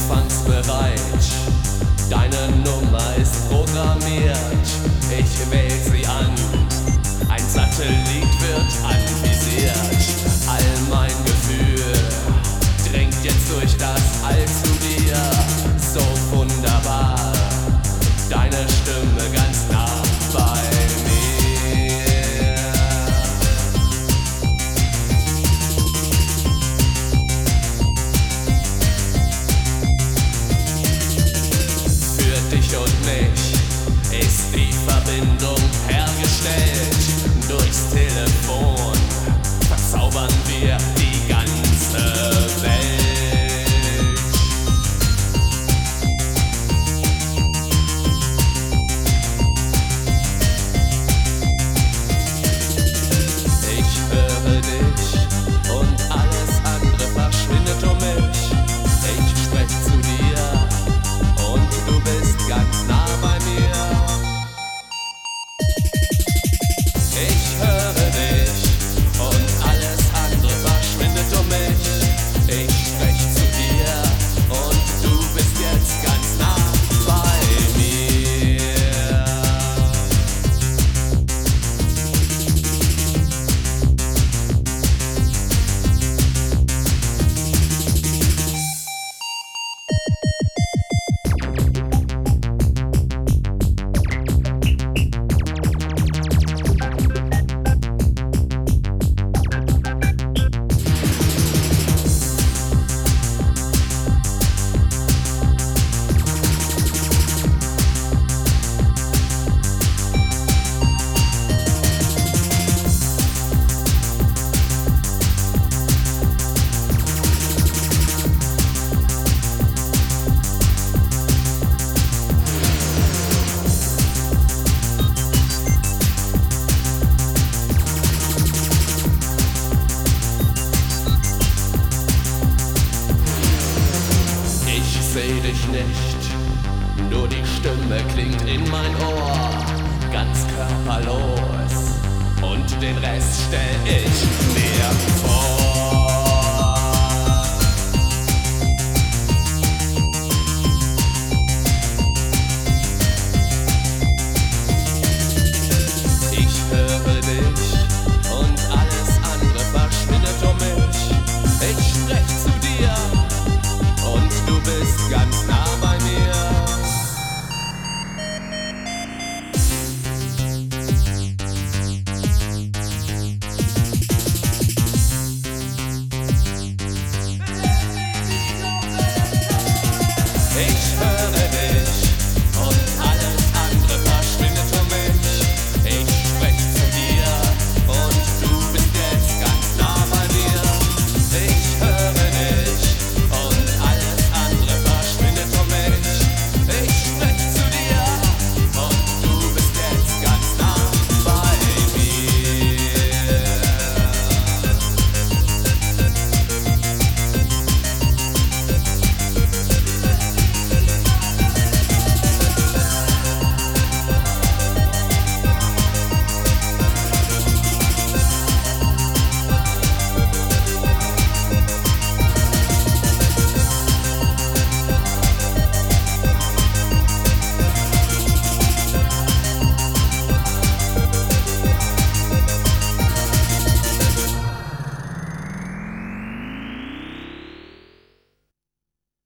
empfangsbereit. Deine Nummer ist programmiert, ich wähl sie an. Ein Satellit wird anvisiert. All mein Gefühl dringt jetzt durch das All zu dir. So wunderbar, deine Stimme ganz nah bei mir. Für dich und mich ist die Verbindung hergestellt. Durchs Telefon verzaubern wir die ganze Welt. Ich höre dich und alles andere verschwindet um mich. Ich sprech zu dir und du bist ganz nah bei mir. Ich höre dich und alles andere verschwindet um mich. Ich sprech zu dir und du bist jetzt ganz nah bei mir. Ich seh dich nicht, nur die Stimme klingt in mein Ohr, ganz körperlos, und den Rest stell ich mir vor.